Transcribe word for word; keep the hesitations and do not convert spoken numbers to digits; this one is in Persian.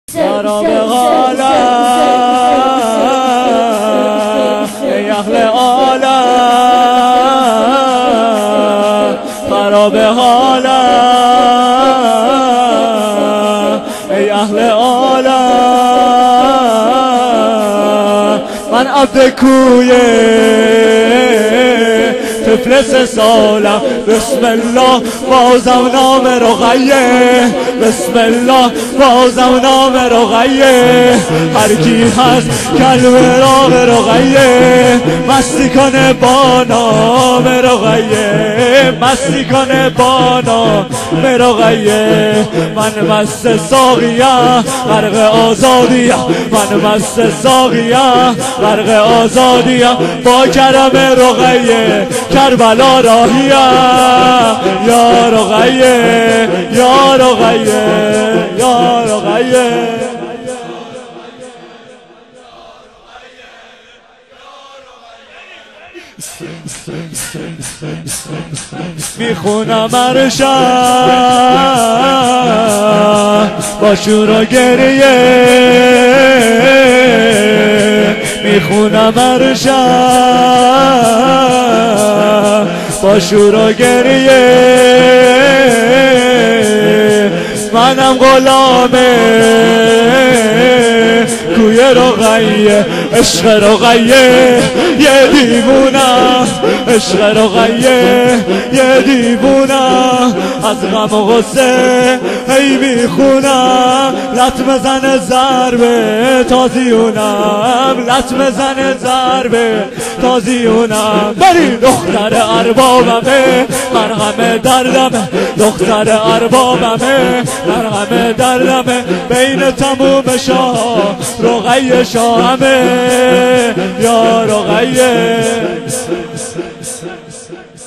خراب حالم ای اهل عالم، خراب حالم ای اهل عالم. من عبد کویه طفل سه سالم، بسم الله بازم نام رقیه، بسم الله بازم نام رقیه. هر کی هست کلمه راغ رقیه، مستی کنه با نام رقیه، مستی کنه با نام رقیه. من مست ساقیم غرق آزادیم، من مست ساقیم غرق آزادیم. با کرم رقیه کربلا راهیم، یا رقیه یا رقیه یا رقیه. میخونم ارشد با شور و گریه، میخونم ارشد با شور و گریه. منم غلامه کوی رقیه، عشق رقیه یه دیوونم، عشق رقیه یه دیوونم. از غم و غصه هی میخونم، لطمه زن ضربه تازیونم، لطمه زن ضربه تازیونم. بری دختر اربابمه مرهم دردمه، دختر اربابمه مرهم دردمه. بین تموم شاه رقیه شاهمه، یا رقیه.